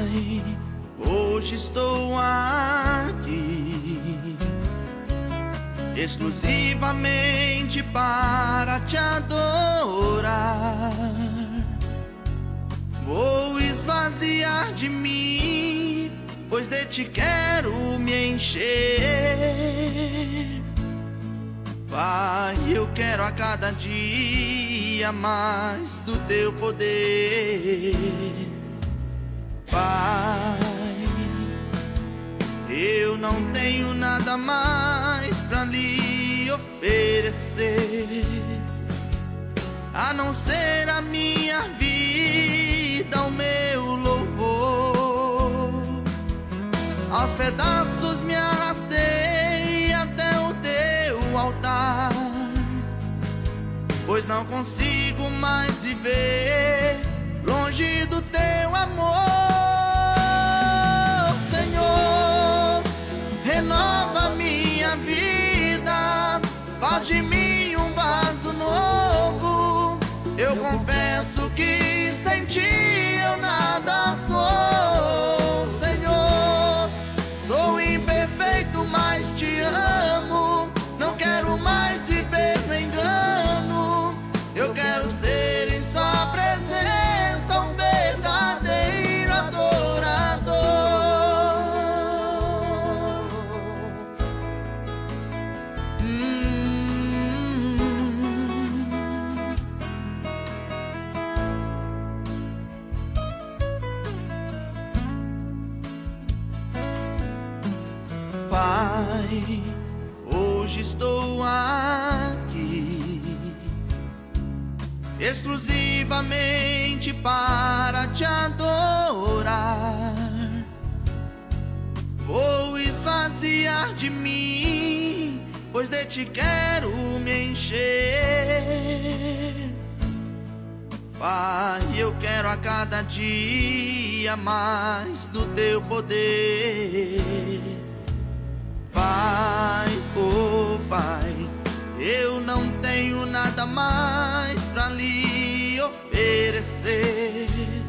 Pai, hoje estou aqui exclusivamente para te adorar. Vou esvaziar de mim, pois de ti quero me encher. Pai, eu quero a cada dia mais do teu poder. Pai, eu não tenho nada mais pra lhe oferecer, a não ser a minha vida, o meu louvor. Aos pedaços me arrastei até o teu altar, pois não consigo mais viver longe do teu amor. Senhor, renova minha vida, faz de mim um vaso novo. Eu confesso que sem ti eu nada sou. Senhor, sou imperfeito, mas te amo. Não quero mais viver no engano. Eu quero ser em sua presença um verdadeiro adorador. Pai, hoje estou aqui exclusivamente para te adorar. Vou esvaziar de mim, pois de ti quero me encher. Pai, eu quero a cada dia mais do teu poder. Pai, oh Pai, eu não tenho nada mais pra lhe oferecer,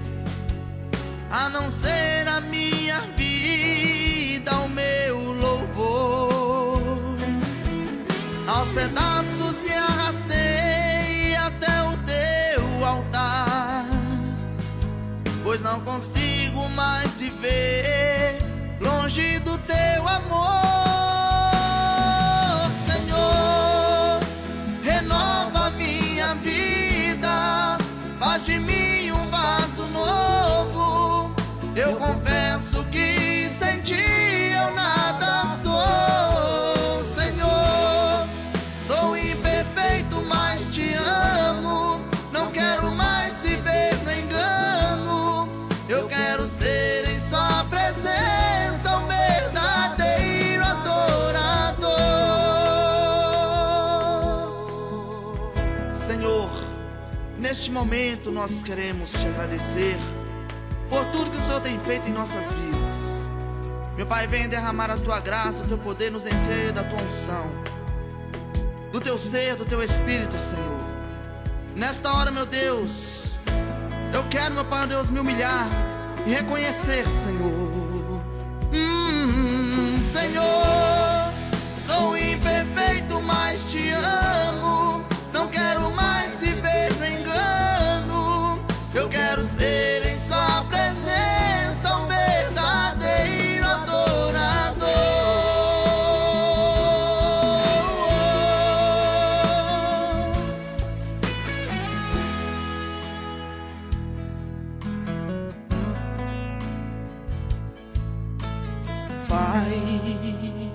a não ser a minha vida, o meu louvor. Aos pedaços me arrastei até o teu altar, pois não consigo mais viver longe do teu amor. Faz de mim um vaso novo. Eu confesso que sem ti eu nada sou. Senhor, sou imperfeito, mas te amo. Não quero mais viver no engano. Eu quero ser em sua presença um verdadeiro adorador. Senhor, neste momento nós queremos te agradecer por tudo que o Senhor tem feito em nossas vidas. Meu Pai, venha derramar a tua graça, o teu poder, nos encher da tua unção, do teu ser, do teu Espírito, Senhor. Nesta hora, meu Deus, eu quero, meu Pai, meu Deus, me humilhar e reconhecer, Senhor. Senhor, sou imperfeito, mas te amo. Não quero mais viver no engano. Eu quero ser em sua presença um verdadeiro adorador. Pai,